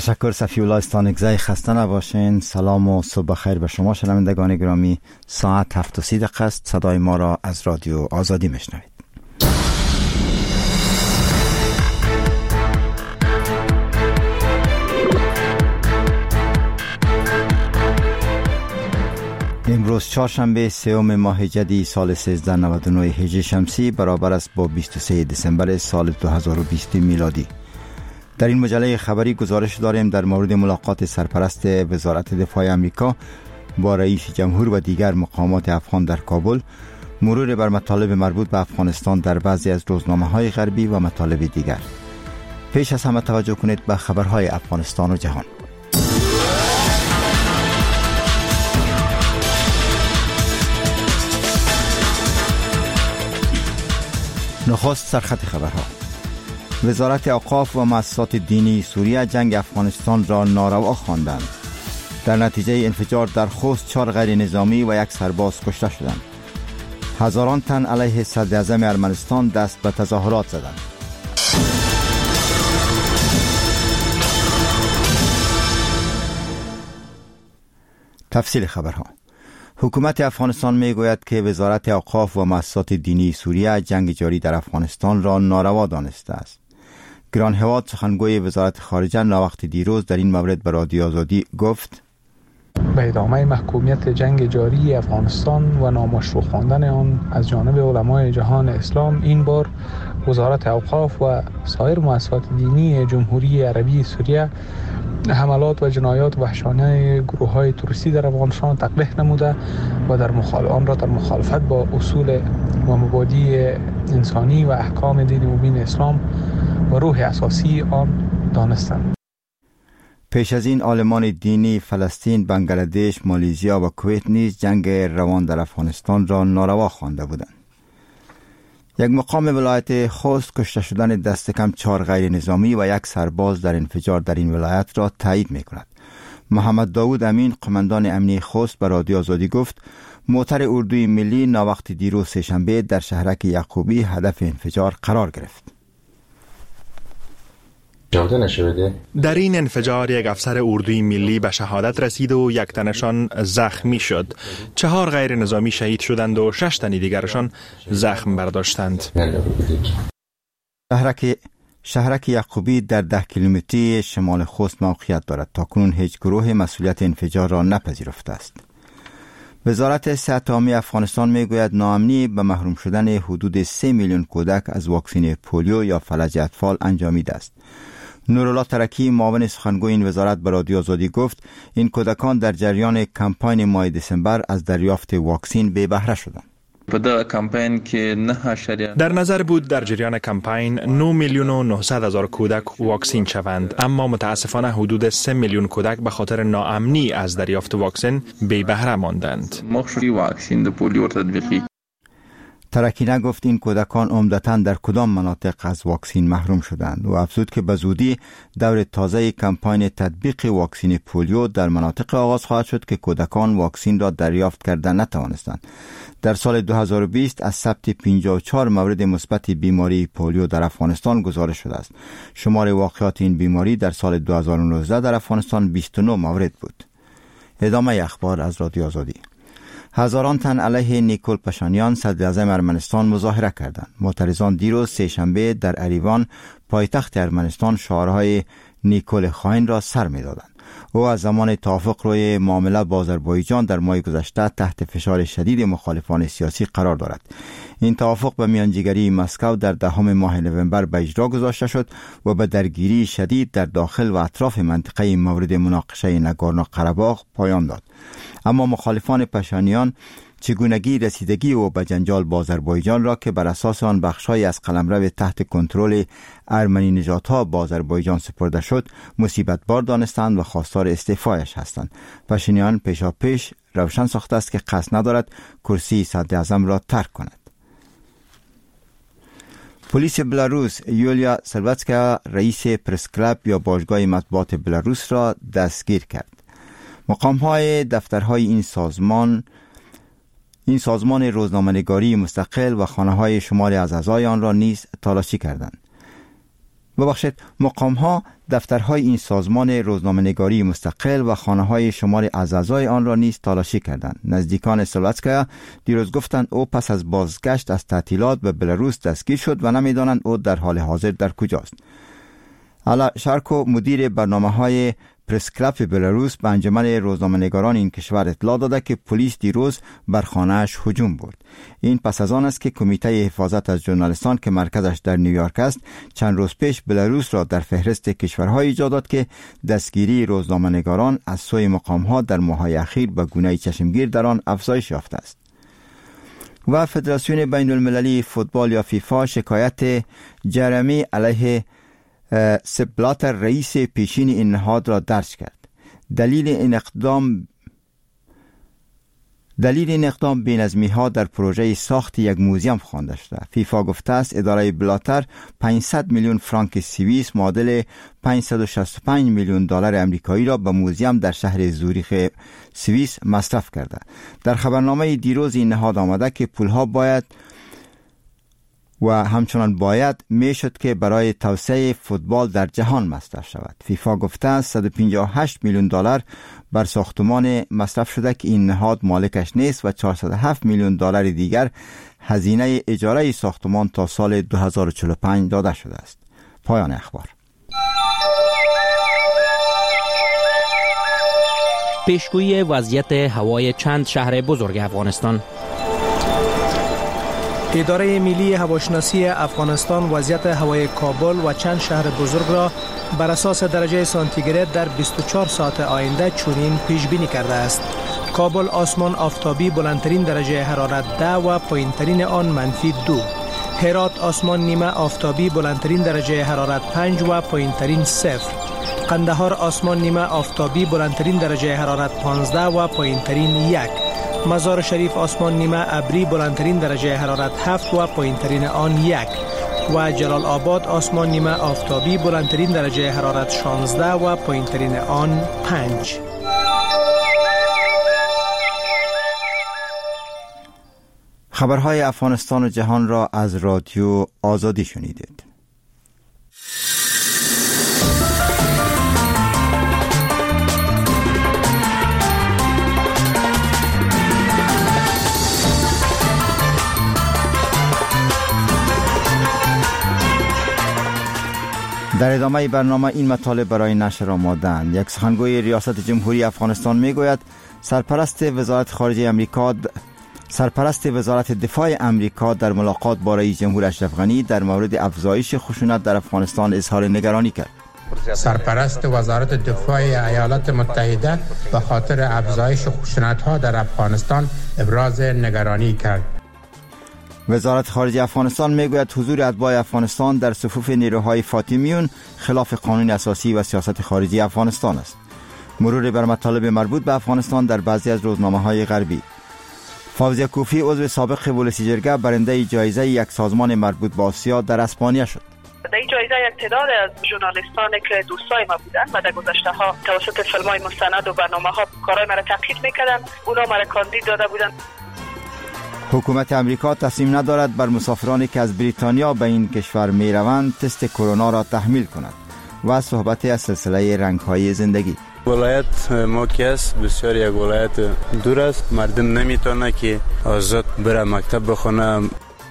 تشکر صفی‌الله استانکزی. خسته نباشین. سلام و صبح بخیر به شما شنوندگان گرامی. ساعت 7:30 است. صدای ما را از رادیو آزادی میشنوید. امروز چهارشنبه سوم ماه جدی سال 1399 هجری شمسی برابر است با 23 دسامبر سال 2020 میلادی. در این مجله خبری گزارش داریم در مورد ملاقات سرپرست وزارت دفاع آمریکا با رئیس جمهور و دیگر مقامات افغان در کابل، مرور بر مطالب مربوط به افغانستان در بعضی از روزنامه‌های غربی و مطالب دیگر. پیش از همه توجه کنید به خبرهای افغانستان و جهان. نخست سرخط خبرها. وزارت اوقاف و مؤسسات دینی سوریه جنگ افغانستان را ناروا خواندند. در نتیجه انفجار در خوست 4 غیر نظامی و 1 سرباز کشته شدند. هزاران تن علیه صدر اعظم ارمنستان دست به تظاهرات زدند. تفصیل خبرها. حکومت افغانستان می گوید که وزارت اوقاف و مؤسسات دینی سوریه جنگ جاری در افغانستان را ناروا دانسته است. گران هواد سخنگوی وزارت خارجه ناوقت دیروز در این مورد به رادیو آزادی گفت: به ادامه محکومیت جنگ جاری افغانستان و نامشروع خواندن آن از جانب علمای جهان اسلام، این بار وزارت اوقاف و سایر مؤسسات دینی جمهوری عربی سوریه حملات و جنایات وحشیانه گروه‌های تروریستی در افغانستان تقبیح نموده و آن را در مخالفت با اصول و مبادی انسانی و احکام دین مبین اسلام و روح اساسی آن دانستند. پیش از این عالمان دینی فلسطین، بنگلادش، مالزیا و کویت نیز جنگ روان در افغانستان را ناروا خوانده بودند. یک مقام ولایت خوست کشته شدن دست کم 4 غیر نظامی و 1 سرباز در انفجار در این ولایت را تایید می کند. محمد داود امین، قماندان امنی خوست، به رادیو آزادی گفت موتر اردوی ملی ناوقت دیروز سه‌شنبه در شهرک یعقوبی هدف انفجار قرار گرفت. در این انفجار 1 افسر اردوی ملی به شهادت رسید و 1 تنشان زخمی شد. 4 غیر نظامی شهید شدند و 6 تن دیگرشان زخم برداشتند. شهرک یعقوبی در 10 کیلومتری شمال خوست موقعیت دارد. تاکنون هیچ گروه مسئولیت انفجار را نپذیرفته است. وزارت صحت عامه افغانستان میگوید ناامنی به محروم شدن حدود 3 میلیون کودک از واکسن پولیو یا فلج اطفال انجامیده است. نورالله ترکی، معاون سخنگوی این وزارت، به رادیو آزادی گفت این کودکان در جریان کمپاین ماه دسامبر از دریافت واکسن بی بهره شدند. در نظر بود در جریان کمپاین 9,900,000 کودک واکسین شوند، اما متاسفانه حدود 3 میلیون کودک به خاطر ناامنی از دریافت واکسن بی بهره ماندند. ترکی نگفت این کودکان عمدتاً در کدام مناطق از واکسین محروم شدند و افزود که به زودی دور تازه کمپاین تطبیق واکسن پولیو در مناطق آغاز خواهد شد که کودکان واکسین را دریافت کرده نتوانستند. در سال 2020 از ثبت 54 مورد مثبت بیماری پولیو در افغانستان گزارش شده است. شمار واقعات این بیماری در سال 2019 در افغانستان 29 مورد بود. ادامه اخبار از رادیو آزادی. هزاران تن علیه نیکول پاشانیان، صدر اعظم ارمنستان، مظاهره کردند. معترضان دیروز سه‌شنبه در اریوان، پایتخت ارمنستان، شعارهای نیکول خائن را سر می‌دادند. او از زمان توافق روی معامله با آذربایجان در ماه گذشته تحت فشار شدید مخالفان سیاسی قرار دارد. این توافق به میانجیگری مسکو در 10 ماه نوامبر به اجرا گذاشته شد و به درگیری شدید در داخل و اطراف منطقه مورد مناقشه ناگورنو قره‌باغ پایان داد. اما مخالفان پاشانیان چگونگی رسیدگی او به جنجال با آذربایجان را که بر اساس آن بخش‌های از قلمرو تحت کنترل ارمنی نژادها با آذربایجان سپرده شد مصیبت بار دانستند و خواستار استعفایش هستند. پاشانیان پیشاپیش روشن ساخته است که قصد ندارد کرسی صدر اعظم را ترک کند. پلیس بلاروس یولیا سلواتسکا، رئیس پرس کلاب یا باشگاه مطبوعات بلاروس را دستگیر کرد. مقام‌های دفترهای این سازمان روزنامه‌نگاری مستقل و خانه‌های شماری از اعضای آن را نیز تلاشی کردند. مقام‌ها دفترهای این سازمان روزنامه‌نگاری مستقل و خانه‌های شمار از اعضای آن را نیز تالاشی کردند. نزدیکان سلواتسکایا دیروز گفتند او پس از بازگشت از تعطیلات به بلاروس دستگیر شد و نمی‌دانند او در حال حاضر در کجاست. علا شارکو مدیر برنامه‌های پرس کلاب بلاروس به انجمن روزنامه‌نگاران این کشور اطلاع داده که پلیس دیروز بر خانه‌اش هجوم برد. این پس از آن است که کمیته حفاظت از ژورنالیستان که مرکزش در نیویورک است چند روز پیش بلاروس را در فهرست کشورهای ایجاد داد که دستگیری روزنامه‌نگاران از سوی مقام‌ها در ماه‌های اخیر به گونه چشمگیر در آن افزایش یافته است. و فدراسیون بین المللی فوتبال یا فیفا شکایت جرمی علیه سپ بلاتر رئیس پیشین این نهاد را درج کرد. دلیل این اقدام بی‌نظمی‌ها در پروژه ساخت یک موزیم خوانده شده. فیفا گفته است اداره بلاتر 500 میلیون فرانک سوئیس معادل 565 میلیون دلار آمریکایی را به موزیم در شهر زوریخ سوئیس مصرف کرده. در خبرنامه دیروز این نهاد آمده که پولها باید و همچنان باید میشد که برای توسعه فوتبال در جهان مصرف شود. فیفا گفته است 158 میلیون دلار بر ساختمان مصرف شده که این نهاد مالکش نیست و 407 میلیون دلار دیگر هزینه اجاره ساختمان تا سال 2045 داده شده است. پایان اخبار. پیشگویی وضعیت هوای چند شهر بزرگ افغانستان. اداره ملی هواشناسی افغانستان وضعیت هوای کابل و چند شهر بزرگ را بر اساس درجه سانتیگراد در 24 ساعت آینده چنین پیش بینی کرده است. کابل آسمان آفتابی بلندترین درجه حرارت 10 و پایینترین آن -2. هرات آسمان نیمه آفتابی بلندترین درجه حرارت 5 و پایینترین 0. قندهار آسمان نیمه آفتابی بلندترین درجه حرارت 15 و پایینترین 1. مزار شریف آسمان نیمه ابری بلندترین درجه حرارت 7 و پایینترین آن 1 و جلال آباد آسمان نیمه آفتابی بلندترین درجه حرارت 16 و پایینترین آن 5. خبرهای افغانستان و جهان را از رادیو آزادی شنیدید. در ادامه برنامه این مطالب برای نشر آماده‌اند. یک سخنگوی ریاست جمهوری افغانستان میگوید سرپرست وزارت دفاع امریکا در ملاقات با رئیس جمهور اشرف غنی در مورد افزایش خشونت در افغانستان اظهار نگرانی کرد. سرپرست وزارت دفاع ایالات متحده به خاطر افزایش خشونت‌ها در افغانستان ابراز نگرانی کرد. وزارت خارجه افغانستان میگوید حضور اتباع افغانستان در صفوف نیروهای فاطمیون خلاف قانون اساسی و سیاست خارجی افغانستان است. مرور بر مطالب مربوط به افغانستان در بعضی از روزنامه‌های غربی. فوزیه کوفی عضو سابق ولسی جرگه برنده جایزه یک سازمان مربوط به آسیا در اسپانیا شد. در این جایزه یک تعداد از ژورنالیستانی که دوستای ما بودند و در گذشته ها توسط فیلم‌های مستند و برنامه‌ها کارهای مرا تقلید می‌کردند، اونا مرا کاندید داده بودند. حکومت امریکا تصمیم ندارد بر مسافرانی که از بریتانیا به این کشور می روند تست کرونا را تحمیل کند و صحبت از سلسله رنگ‌های زندگی. ولایت ما که است بسیار یک ولایت دور است، مردم نمیتونه که آزاد بره مکتب بخونه.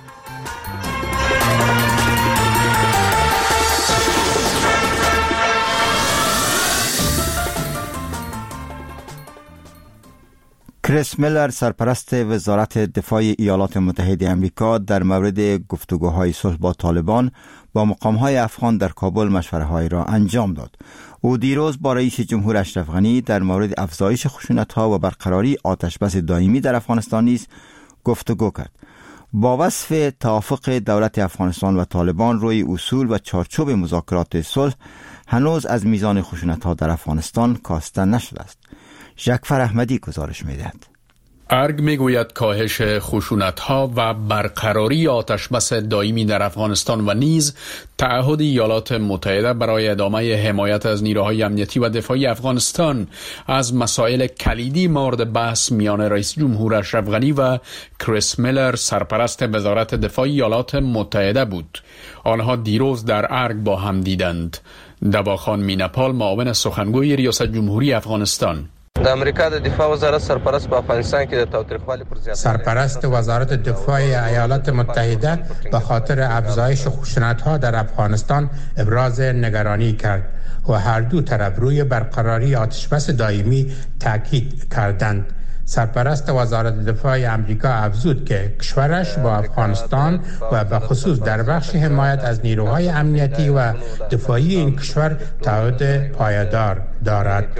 کریس میلر سرپرست وزارت دفاع ایالات متحده آمریکا در مورد گفتگوهای صلح با طالبان با مقام‌های افغان در کابل مشوره‌های را انجام داد. او دیروز با رئیس جمهور اشرف غنی در مورد افزایش خشونت‌ها و برقراری آتشبس دائمی در افغانستان نیز گفتگو کرد. با وصف توافق دولت افغانستان و طالبان روی اصول و چارچوب مذاکرات صلح هنوز از میزان خشونت‌ها در افغانستان کاسته نشده است. جعفر احمدی گزارش می‌دهد. ارگ میگوید کاهش خشونت‌ها و برقراری آتشبس دائمی در افغانستان و نیز تعهد ایالات متحده برای ادامه حمایت از نیروهای امنیتی و دفاعی افغانستان از مسائل کلیدی مورد بحث میان رئیس جمهور اشرف غنی و کریس میلر سرپرست وزارت دفاع ایالات متحده بود. آنها دیروز در ارگ با هم دیدند. دواخان مینپال معاون سخنگوی ریاست جمهوری افغانستان: د امریکا د دفاع وزارت سرپرست په افغانستان کې د تاوتریخوالي پر ضد سرپرست وزارت دفاع ایالات متحده به خاطر افزایش خشونت‌ها در افغانستان ابراز نگرانی کرد و هر دو طرف روی برقراری آتشبس دائمی تاکید کردند. سرپرست وزارت دفاع امریکا افزود که کشورش با افغانستان و به خصوص در بخش حمایت از نیروهای امنیتی و دفاعی این کشور تعهد پایدار دارد.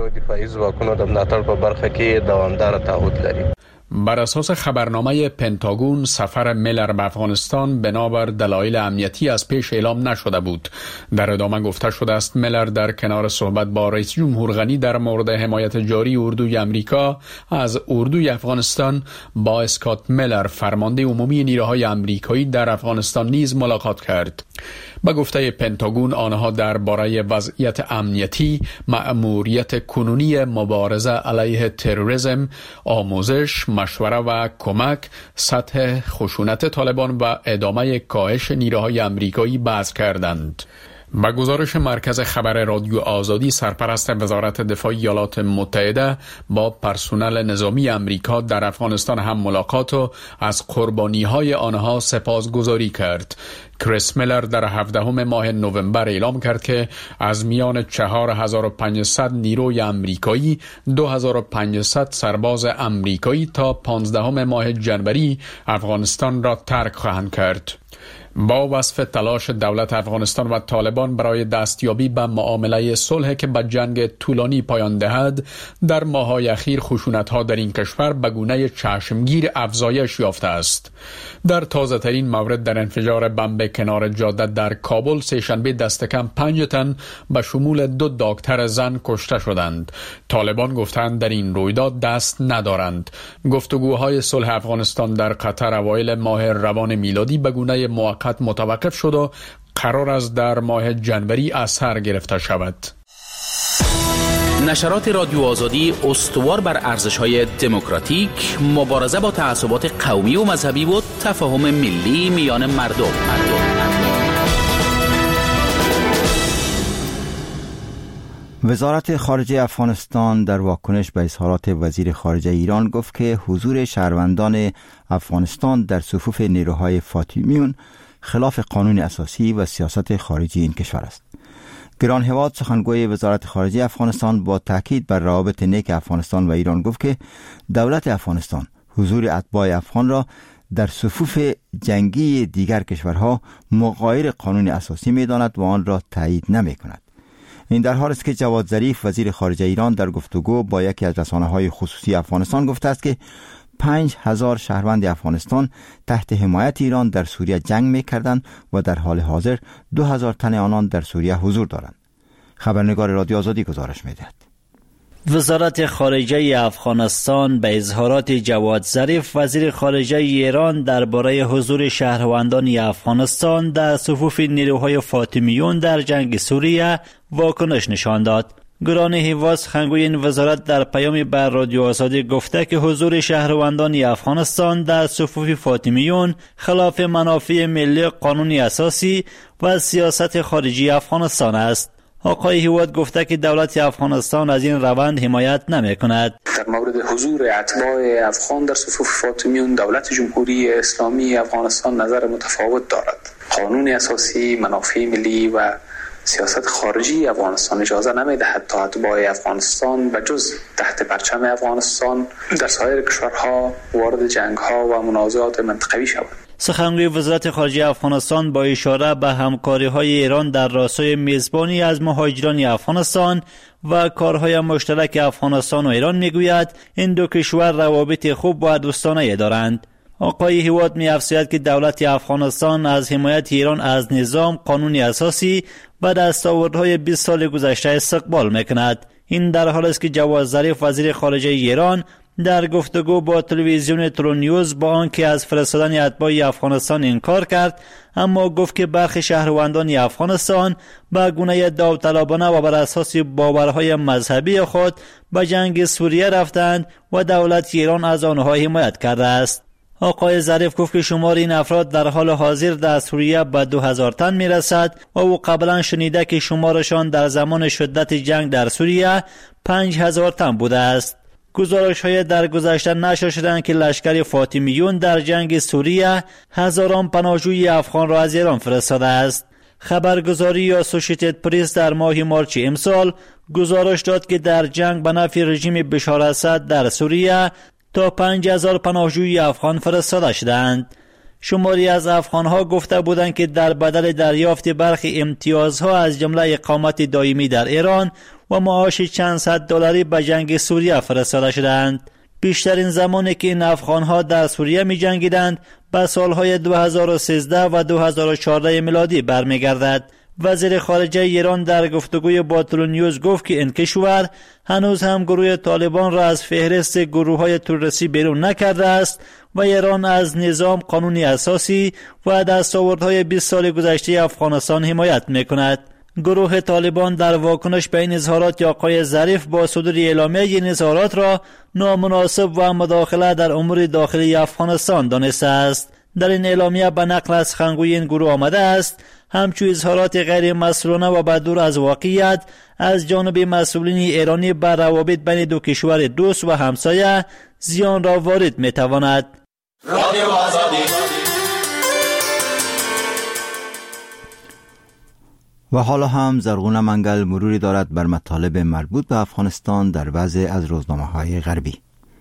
بر اساس خبرنامه پنتاگون سفر میلر به افغانستان بنابر دلایل امنیتی از پیش اعلام نشده بود. در ادامه گفته شده است میلر در کنار صحبت با رئیس جمهور غنی در مورد حمایت جاری اردوی امریکا از اردوی افغانستان با اسکات میلر فرمانده عمومی نیروهای امریکایی در افغانستان نیز ملاقات کرد. به گفته پنتاگون آنها درباره وضعیت امنیتی، مأموریت کنونی مبارزه علیه تروریسم، آموزش، مشوره و کمک، سطح خشونت طالبان و ادامه کاهش نیروهای امریکایی بحث کردند. با گزارش مرکز خبر رادیو آزادی، سرپرست وزارت دفاع ایالات متحده با پرسنل نظامی امریکا در افغانستان هم ملاقات و از قربانی‌های آنها سپاسگزاری کرد. کریس میلر در 17 ماه نوامبر اعلام کرد که از میان 4500 نیروی امریکایی 2500 سرباز امریکایی تا 15 ماه جنوری افغانستان را ترک خواهند کرد. با وصف تلاش دولت افغانستان و طالبان برای دستیابی به معامله صلح که به جنگ طولانی پایان دهد، در ماه‌های اخیر خشونت‌ها در این کشور به گونه چشمگیر افزایش یافته است. در تازه‌ترین مورد در انفجار بمب کنار جاده در کابل سه‌شنبه دست کم 5 تن به شمول 2 دکتر زن کشته شدند. طالبان گفتند در این رویداد دست ندارند. گفتگوهای صلح افغانستان در قطر اوایل ماه روان میلادی به گونه موقت متوقف شد و قرار است در ماه جنوری از سر گرفته شود. نشرات رادیو آزادی استوار بر ارزش‌های دموکراتیک، مبارزه با تعصبات قومی و مذهبی و تفاهم ملی میان مردم. وزارت خارجه افغانستان در واکنش به اظهارات وزیر خارجه ایران گفت که حضور شهروندان افغانستان در صفوف نیروهای فاطمیون خلاف قانون اساسی و سیاست خارجی این کشور است. گران هواد سخنگوی وزارت خارجه افغانستان با تاکید بر روابط نیک افغانستان و ایران گفت که دولت افغانستان حضور اتباع افغان را در صفوف جنگی دیگر کشورها مغایر قانون اساسی می‌داند و آن را تایید نمی‌کند. این در حالی است که جواد ظریف وزیر خارجه ایران در گفتگو با یکی از رسانه‌های خصوصی افغانستان گفته است که 5000 شهروند افغانستان تحت حمایت ایران در سوریه جنگ می‌کردند و در حال حاضر 2000 تن آنان در سوریه حضور دارند. خبرنگار رادیو آزادی گزارش می‌دهد. وزارت خارجه افغانستان به اظهارات جواد ظریف وزیر خارجه ایران درباره حضور شهروندان افغانستان در صفوف نیروهای فاطمیون در جنگ سوریه واکنش نشان داد. گران هیوا سخنگوی این وزارت در پیامی بر رادیو آزادی گفته که حضور شهروندان افغانستان در صفوف فاطمیون خلاف منافع ملی، قانون اساسی و سیاست خارجی افغانستان است. آقای هیواد گفته که دولت افغانستان از این روند حمایت نمی کند. در مورد حضور اتباع افغان در صفوف فاطمیون دولت جمهوری اسلامی افغانستان نظر متفاوت دارد. قانون اساسی، منافع ملی و سیاست خارجی افغانستان اجازه نمی‌دهد تا اتباع افغانستان و جز تحت پرچم افغانستان در سایر کشورها وارد جنگ‌ها و منازعات منطقوی شوند. سخنگوی وزارت خارجه افغانستان با اشاره به همکاری‌های ایران در راستای میزبانی از مهاجران افغانستان و کارهای مشترک افغانستان و ایران میگوید این دو کشور روابط خوب و دوستانه دارند. آقای هیواد می‌افزاید که دولت افغانستان از حمایت ایران از نظام، قانون اساسی و دستاوردهای 20 سال گذشته استقبال می‌کند. این در حالی است که جواد ظریف وزیر خارجه ایران در گفتگو با تلویزیون ترونیوز با آنکه از فرستادن اتباع افغانستان انکار کرد، اما گفت که برخی شهروندان افغانستان به گونه داوطلبانه و بر اساس باورهای مذهبی خود به جنگ سوریه رفتند و دولت ایران از آنها حمایت کرده است. آقای ظریف گفت که شمار این افراد در حال حاضر در سوریه به 2000 تن میرسد و او قبلا شنیده که شمارشان در زمان شدت جنگ در سوریه 5000 تن بوده است. گزارش‌های در گذشته نشر شدند که لشکر فاطمیون در جنگ سوریه هزاران پناهجوی افغان را از ایران فرستاده است. خبرگزاری اسوسییتد پرس در ماه مارچ امسال گزارش داد که در جنگ به نفع رژیم بشار اسد در سوریه تا 5000 پناهجوی افغان فرستاده شدند. شماری از افغانها گفته بودند که در بدل دریافت برخی امتیازها از جمله اقامت دائمی در ایران و معاش چند صد دلاری به جنگ سوریه فرستاده شدند. بیشترین زمانی که این افغانها در سوریه می جنگیدند به سالهای 2013 و 2014 میلادی برمیگردد. وزیر خارجه ایران در گفتگوی با ترونیوز گفت که این کشور هنوز هم گروه طالبان را از فهرست گروه‌های تروریستی بیرون نکرده است و ایران از نظام قانونی اساسی و دستاوردهای 20 سال گذشته افغانستان حمایت می‌کند. گروه طالبان در واکنش به این اظهارات آقای ظریف با صدور اعلامیه این اظهارات را نامناسب و مداخله در امور داخلی افغانستان دانسته است. در این اعلامیه به نقل از سخنگوی این گروه آمده است همچون اظهارات غیر مسئولانه و بدور از واقعیت از جانب مسئولین ایرانی بر روابط بین دو کشور دوست و همسایه زیان را وارد می‌تواند. و حالا هم زرغونه منگل مروری دارد بر مطالب مربوط به افغانستان در بعضی از روزنامه‌های غربی.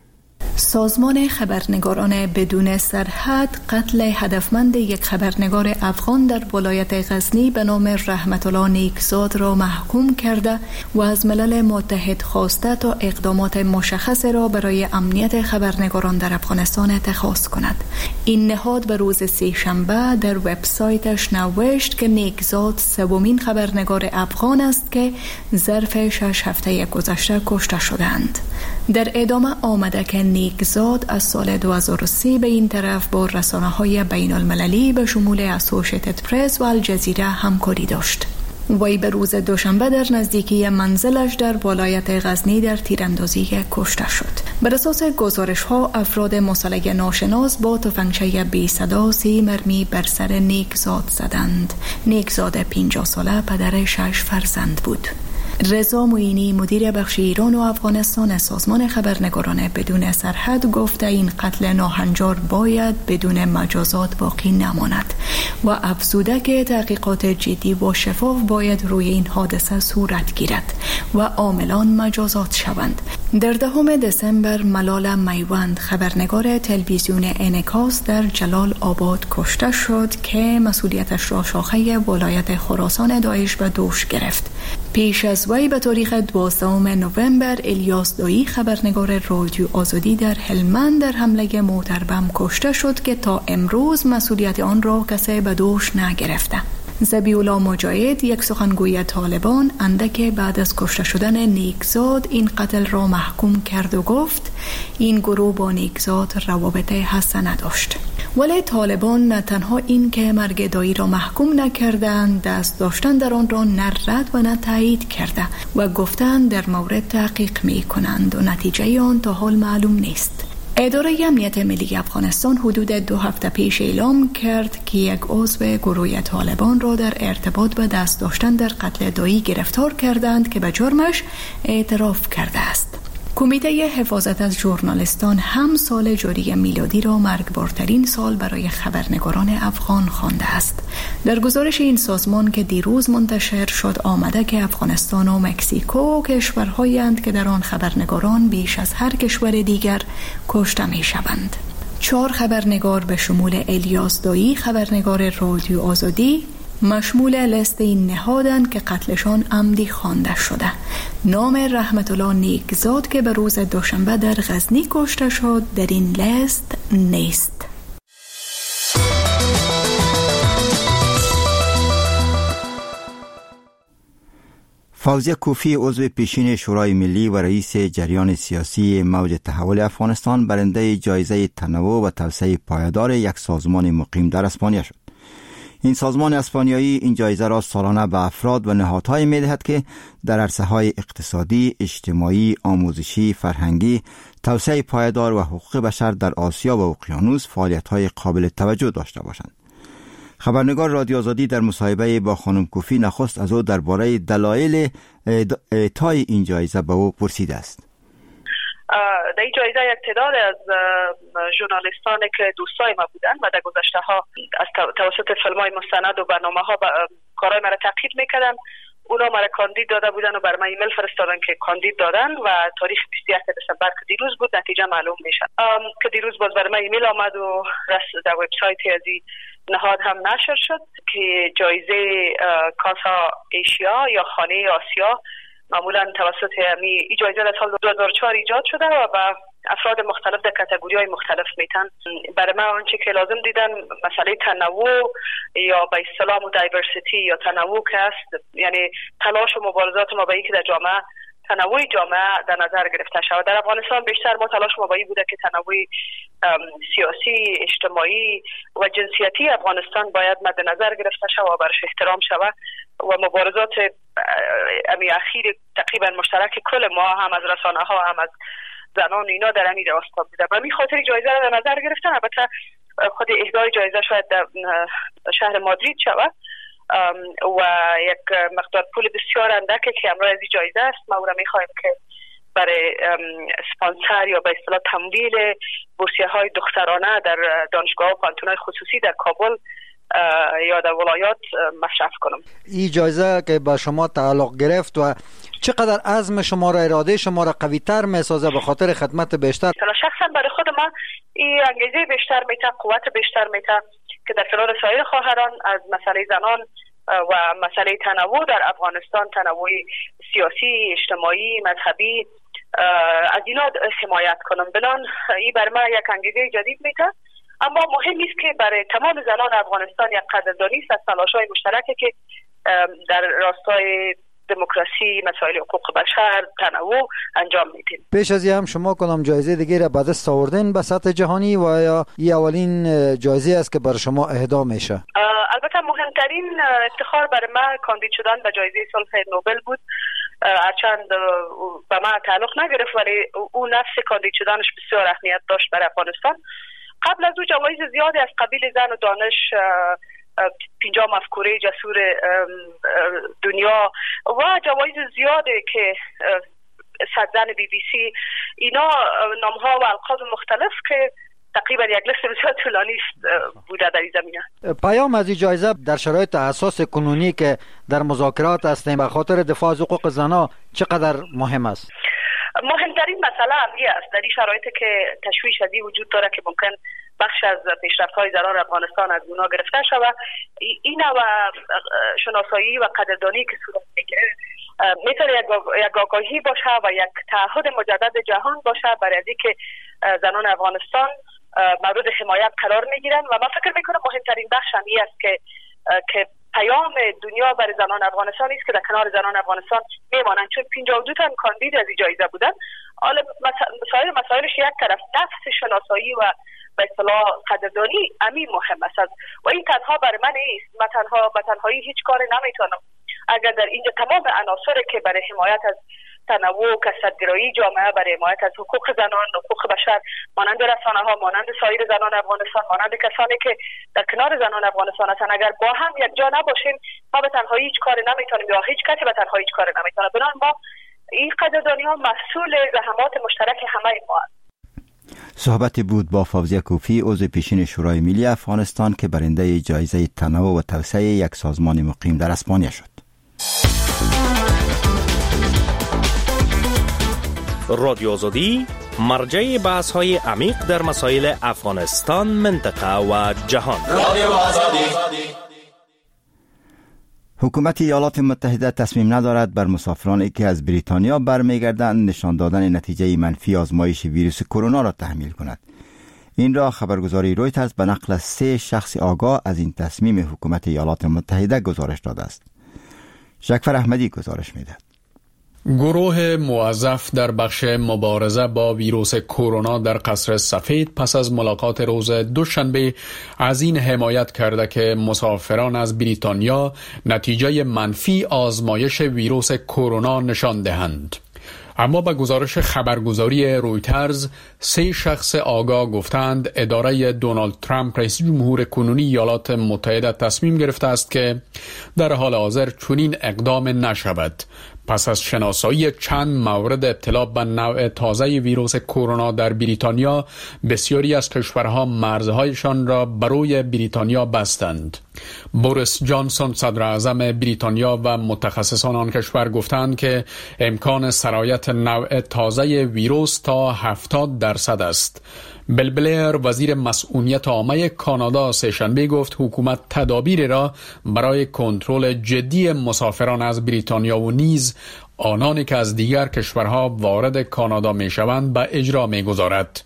سازمان خبرنگاران بدون سرحد قتل هدفمند یک خبرنگار افغان در ولایت غزنی به نام رحمت الله نیکزاد را محکوم کرده و از ملل متحد خواسته تا اقدامات مشخص را برای امنیت خبرنگاران در افغانستان اتخاذ کند. این نهاد به روز سه‌شنبه در وبسایتش نوشت که نیکزاد سومین خبرنگار افغان است که ظرف 6 هفته گذشته کشته شدند. در ادامه آمده که نیکزاد از سال 2003 به این طرف با رسانه‌های بین المللی به شمول اسوسییتد پرس و الجزیره همکاری داشت. وی به روز دوشنبه در نزدیکی منزلش در ولایت غزنی در تیراندازی کشته شد. بر اساس گزارش‌ها افراد مسلح ناشناس با تفنگچه بی صدا 3 مرمی بر سر نیکزاد زدند. نیکزاد 50 ساله پدر 6 فرزند بود. رضا معینی مدیر بخش ایران و افغانستان سازمان خبرنگاران بدون سرحد گفته این قتل ناهنجار باید بدون مجازات باقی نماند و افزوده که تحقیقات جدی و شفاف باید روی این حادثه صورت گیرد و عاملان مجازات شوند. در 10 دسامبر ملال میوند خبرنگار تلویزیون انعکاس در جلال آباد کشته شد که مسئولیتش را شاخه ولایت خراسان داعش به دوش گرفت. پیش از وی به تاریخ 12 نوامبر الیاس دایی خبرنگار رادیو آزادی در هلمند در حمله موتربم کشته شد که تا امروز مسئولیت آن را کسی به دوش نگرفته. ذبیح‌الله مجاهد یک سخنگوی طالبان اندک بعد از کشته شدن نیکزاد این قتل را محکوم کرد و گفت این گروه با نیکزاد روابط حسنه داشت. ولی طالبان نه تنها این که مرگ دایی را محکوم نکردند، دست داشتن در آن را نه رد و نه تایید کرده و گفتند در مورد تحقیق می کنند و نتیجه آن تا حال معلوم نیست. اداره امنیت ملی افغانستان حدود 2 هفته پیش اعلام کرد که یک عضو گروه طالبان را در ارتباط به دست داشتن در قتل دایی گرفتار کردند که به جرمش اعتراف کرده است. کمیته حفاظت از ژورنالیستان هم سال جاری میلادی را مرگبارترین سال برای خبرنگاران افغان خوانده است. در گزارش این سازمان که دیروز منتشر شد آمده که افغانستان و مکزیکو کشورهایی اند که در آن خبرنگاران بیش از هر کشور دیگر کشته می شوند. 4 خبرنگار به شمول الیاس دایی خبرنگار رادیو آزادی مشمول لیست این نهادند که قتلشان عمدی خوانده شده. نام رحمت الله نیکزاد که به روز دوشنبه در غزنی کشته شد در این لیست نیست. فوزیه کوفی عضو پیشین شورای ملی و رئیس جریان سیاسی موج تحول افغانستان برنده جایزه تنوع و توسعه پایدار یک سازمان مقیم در اسپانیا شد. این سازمان اسپانیایی این جایزه را سالانه به افراد و نهادهای می‌دهد که در عرصه‌های اقتصادی، اجتماعی، آموزشی، فرهنگی، توسعه پایدار و حقوق بشر در آسیا و اقیانوس فعالیت‌های قابل توجه داشته باشند. خبرنگار رادیو آزادی در مصاحبه با خانم کوفی نخست از او درباره دلایل اعطای این جایزه به او پرسیده است. در این جایزه یک تعداد از ژورنالیستانی که دوستای ما بودن و در گذشته ها از توسط فیلم‌های مستند و برنامه‌ها کارهای مرا تعقیب میکردن، اونا مرا کاندید داده بودن و بر من ایمیل فرستادن که کاندید دادن و تاریخ 21 دسامبر که دیروز بود نتیجه معلوم میشه. که دیروز باز بر من ایمیل آمد و در وبسایت از این نهاد هم نشر شد که جایزه کاسا ایشیا یا خانه آسیا معمولا توسط این جایزه در سال 2004 ایجاد شده و با افراد مختلف در کاتگوری‌های مختلف میتن. برای من آنچه که لازم دیدن مسئله تنوع یا به اصطلاح دایورسیتی یا تنوع که است، یعنی تلاش و مبارزات ما با اینکه در جامعه تنوع جامعه در نظر گرفته شود. در افغانستان بیشتر ما تلاش ما با این بوده که تنوع سیاسی، اجتماعی و جنسیتی افغانستان باید مد نظر گرفته شود و برش احترام شود و مبارزات اخیر تقریبا مشترک کل ما هم از رسانه ها هم از زنان اینا در همین راستا بوده و همین خاطر جایزه را در نظر گرفتن. البته خود اهدای جایزه شاید در شهر مادرید شود و یک مقدار پول بسیار اندکی که همراه از این جایزه است. ما او را می‌خواهیم که برای اسپانسر یا به اصطلاح تمویل بورسیه‌های دخترانه در دانشگاه و پانتون‌های خصوصی در کابل یا در ولایات مصرف کنم. این جایزه که به شما تعلق گرفت و چقدر عزم شما را، اراده شما را قوی تر می‌سازه به خاطر خدمت بیشتر؟ شخصا برای خود من این انگیزه بیشتر میده، قوت بیشتر میده که در کنار سایر خواهران از مسئله زنان و مسئله تنوع در افغانستان، تنوع سیاسی، اجتماعی، مذهبی، از اینا حمایت کنم. بنان این برای من یک انگیزه جدید میده، اما مهم نیست که برای تمام زنان افغانستان یک قدردانی است از تلاش‌های مشترکی که در راستای دموکراسی، مسائل حقوق بشر، تنوع انجام میدیم. پیش از این هم شما کنم جایزه دیگه را به دست آوردین به سطح جهانی و یا این اولین جایزه است که برای شما اهدا میشه؟ البته مهمترین افتخار برای من کاندید شدن به جایزه صلح نوبل بود. هرچند به من تعلق نگرفت ولی اون نفس کاندید شدنش بسیار اهمیت داشت برای افغانستان. قبل از او جوایز زیادی از قبیل زن و دانش، 50 مفکوره جسور دنیا و جوایز زیاده که صدزن BBC، اینا نامها و القاب مختلف که تقریبا یک لیست بسیار طولانی بوده در این زمینه. پیام از این جایزه در شرایط حساس کنونی که در مذاکرات هستیم به خاطر دفاع از حقوق زنان چقدر مهم است؟ مهمترین مسئله امنی است. در این شرایطی که تشویش از این وجود داره که ممکن بخش از پیشرفت‌های زنان افغانستان از اونا گرفته شود، این و شناسایی و قدردانی که صورت میگیره میتونه یک آگاهی باشه و یک تعهد مجدد جهان باشه برای اینکه زنان افغانستان مورد حمایت قرار میگیرن و من فکر میکنم مهمترین بخش این است که پیام دنیا برای زنان افغانستان است که در کنار زنان افغانستان میمانند، چون 52 تا کاندید از این جایزه بودن. حالا مسائلش یک طرف نفس شناسایی و به اصطلاح قدردانی امین مهم است و این تنها برای من نیست. من تنهایی هیچ کاری نمیتونم. اگر در اینجا تمام عناصری که برای حمایت از تنوع، کثرت‌گرایی جامعه، برای حمایت از حقوق زنان، حقوق بشر، مانند رسانه‌ها، مانند سایر زنان افغانستان، مانند کسانی که در کنار زنان افغانستان هستند، اگر با هم یک جا نباشیم ما به تنهایی هیچ کاری نمیتونیم یا هیچ کسی به تنهایی هیچ کاری نمیتونه. بنابراین ما این قدردانی‌ها محصول زحمات مشترک همه ما است. صحبت بود با فوزیه کوفی عضو پیشین شورای ملی افغانستان که برنده جایزه تنوع و توسعه یک سازمان مقیم در اسپانیا شد. رادیو آزادی مرجع بحث‌های عمیق در مسائل افغانستان، منطقه و جهان. حکومت ایالات متحده تصمیم ندارد بر مسافرانی که از بریتانیا برمیگردند نشان دادن نتیجه منفی آزمایش ویروس کرونا را تحمیل کند. این را خبرگزاری رویترز به نقل از 3 شخص آگاه از این تصمیم حکومت ایالات متحده گزارش داده است. شکفر احمدی گزارش می‌دهد. گروه موظف در بخش مبارزه با ویروس کرونا در قصر سفید پس از ملاقات روز دوشنبه از این حمایت کرده که مسافران از بریتانیا نتیجه منفی آزمایش ویروس کرونا نشان دهند. اما به گزارش خبرگزاری رویترز 3 شخص آگاه گفتند اداره دونالد ترامپ رئیس جمهور کنونی ایالات متحده تصمیم گرفته است که در حال حاضر چنین اقدام نشود. پس از شناسایی چند مورد ابتلا به نوع تازه ویروس کرونا در بریتانیا، بسیاری از کشورها مرزهایشان را برای بریتانیا بستند. بوریس جانسون صدر اعظم بریتانیا و متخصصان آن کشور گفتند که امکان سرایت نوع تازه ویروس تا 70% است. بیل بلیر وزیر مسئولیت عامه کانادا سه‌شنبه گفت حکومت تدابیر را برای کنترل جدی مسافران از بریتانیا و نیز آنانی که از دیگر کشورها وارد کانادا میشوند به اجرا میگذارد.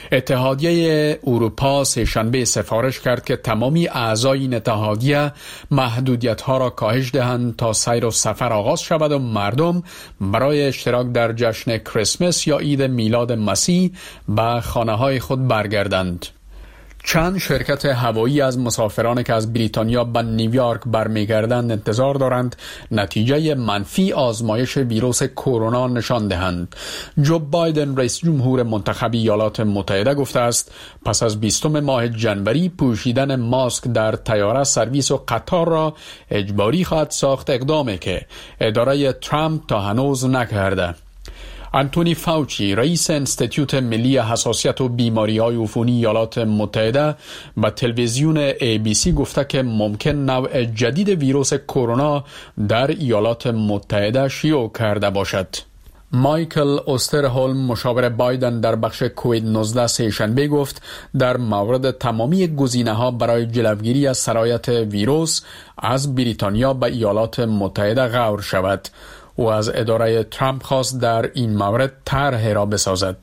اتحادیه اروپا سه‌شنبه سفارش کرد که تمامی اعضای این اتحادیه محدودیت‌ها را کاهش دهند تا سیر و سفر آغاز شود و مردم برای اشتراک در جشن کریسمس یا عید میلاد مسیح به خانه‌های خود برگردند. چند شرکت هوایی از مسافرانی که از بریتانیا به نیویورک برمیگردند انتظار دارند نتیجه منفی آزمایش ویروس کرونا نشان دهند. جو بایدن رئیس جمهور منتخب ایالات متحده گفته است پس از 20 ماه جنوری پوشیدن ماسک در طیاره، سرویس و قطار را اجباری خواهد ساخت، اقدامی که اداره ترامپ تا هنوز نکرده. آنتونی فاوچی رئیس انستیتوت ملی حساسیت و بیماری‌های عفونی ایالات متحده به تلویزیون ABC گفته که ممکن نوع جدید ویروس کرونا در ایالات متحده شیوع کرده باشد. مایکل اوسترهولم مشاور بایدن در بخش کووید 19 سه‌شنبه گفت در مورد تمامی گزینه‌ها برای جلوگیری از سرایت ویروس از بریتانیا به ایالات متحده غور شود. او از اداره ترامپ خواست در این مورد طرح را بسازد.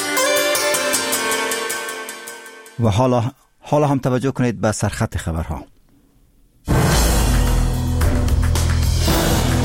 و حالا هم توجه کنید به سرخط خبرها.